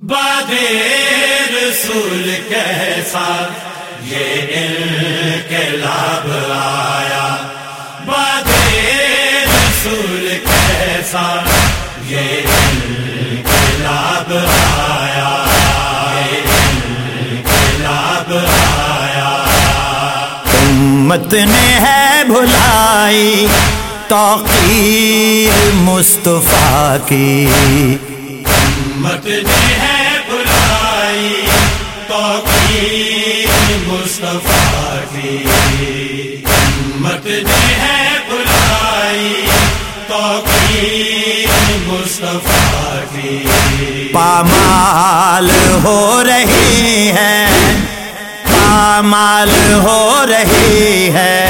بادِ رسول کیسا یہ انقلاب آیا، بادِ رسول کیسا یہ انقلاب آیا، یہ انقلاب آیا۔ امت نے ہے بھلائی توقیر مصطفیٰ کی، امت نے ہے بلائی توقیر مصطفیٰ کی، امت نے ہے بلائی توقیر مصطفیٰ کی۔ پامال ہو رہی ہے، پامال ہو رہی ہے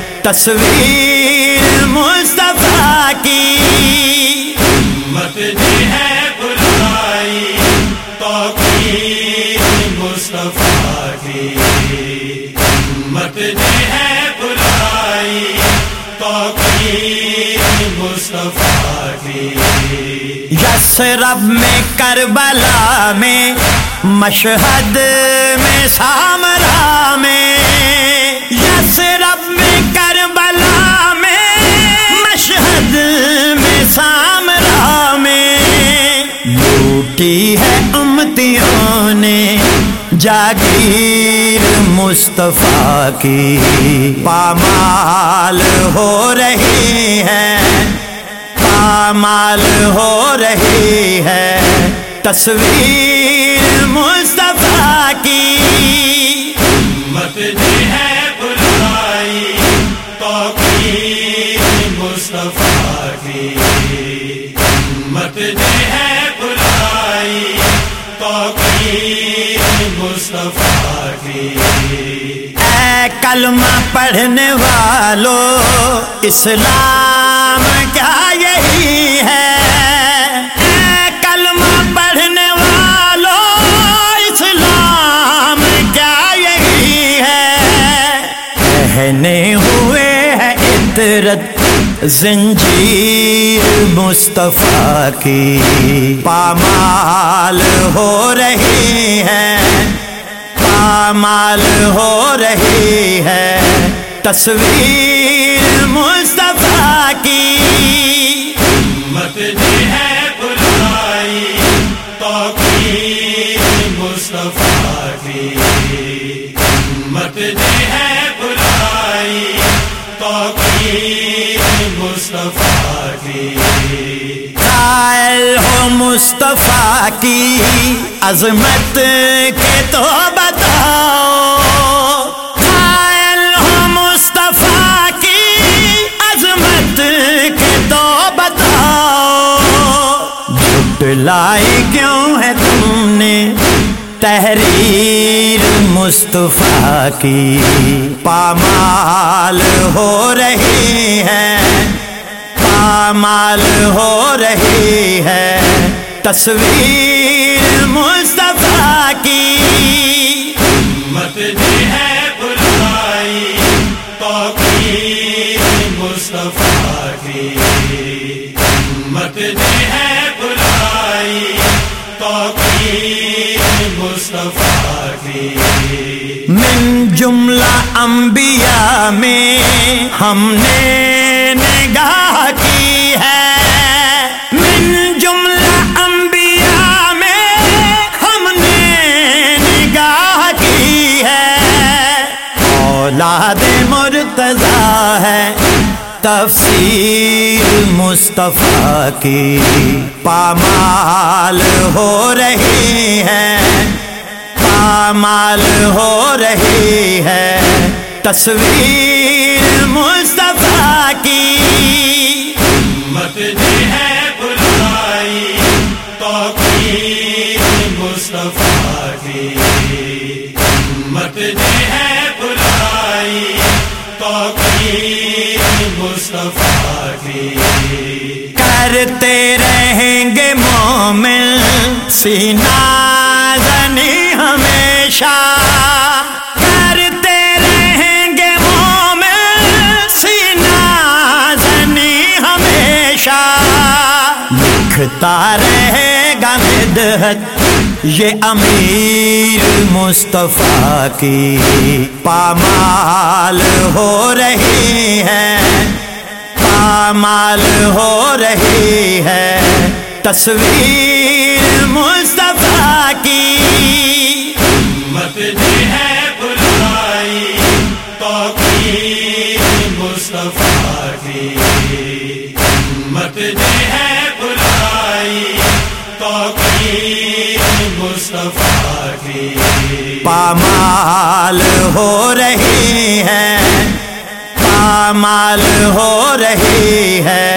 تصویر مصطفیٰ کی، امت نے ہے بلائی توقیر مصطفیٰ کی، امت نے ہے بلائی توقیر مصطفیٰ کی۔ یثرب میں کربلا میں مشہد میں سامرا میں، یثرب میں کربلا میں مشہد میں سامرا میں، لوٹی ہے امتیوں نے جاگیر مصطفیٰ کی، پامال ہو رہی ہے، پامال ہو رہی ہے تصویر مصطفیٰ کی، امت نے ہے بلائی توقیر مصطفیٰ کی، امت نے ہے بلائی توقیر مصطفیٰ کی۔ اے کلمہ پڑھنے والو اسلام کیا یہی ہے، اے کلمہ پڑھنے والو اسلام کیا یہی ہے، پہنے ہوئے ہے عطرت زنجیر مصطفیٰ کی، پامال ہو رہی ہے، پامال ہو رہی ہے تصویر مصطفیٰ کی، امت نے ہے بلائی توقیر مصطفیٰ کی، امت نے ہے بلائی توقیر مصطفیٰ کی۔ قائل ہو مصطفیٰ کی عظمت کے تو بتاؤ، قائل ہو مصطفیٰ کی عظمت کے تو بتاؤ، جھٹلائی کیوں ہے تم نے تحریر مصطفیٰ کی، پامال ہو رہی ہے، پامال ہو رہی ہے تصویر مصطفیٰ کی، امت نے ہے بلائی توقیر مصطفیٰ کی، امت نے ہے بلائی توقیر مصطفیٰ کی۔ من جملہ انبیاء میں ہم نے نگاہ کی ہے، من جملہ انبیاء میں ہم نے نگاہ کی ہے، اولاد مرتضیٰ ہے تفسیر مصطفیٰ کی، پامال ہو رہی ہے، پامال ہو رہی ہے تصویر مصطفیٰ کی، امت نے ہے بلائی توقیر مصطفیٰ کی، امت نے ہے بلائی توقیر مصطفیٰ کی۔ کرتے رہیں گے مومن سینہ زنی ہمیشہ، کرتے رہیں گے مومن سینہ زنی ہمیشہ، لکھتا رہے گا مدحت یہ امیر مصطفیٰ کی پامال ہو رہی ہے، پامال ہو رہی ہے تصویر مصطفیٰ کی۔ امت نے ہے بلائی توقیر مصطفیٰ کی، امت نے ہے بلائی توقیر مصطفیٰ کی۔ پامال ہو رہی ہے، پامال ہو رہی ہے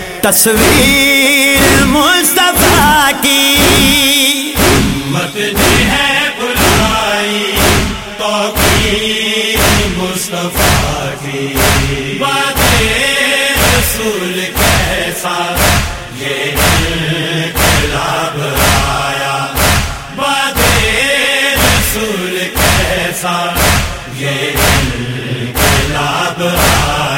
تصویر مصطفیٰ کی۔ امت نے ہے بلائی توقیر مصطفیٰ کی۔ بات رسول کیسا یہ انقلاب آیا، بات رسول کیسا یہ انقلاب آیا۔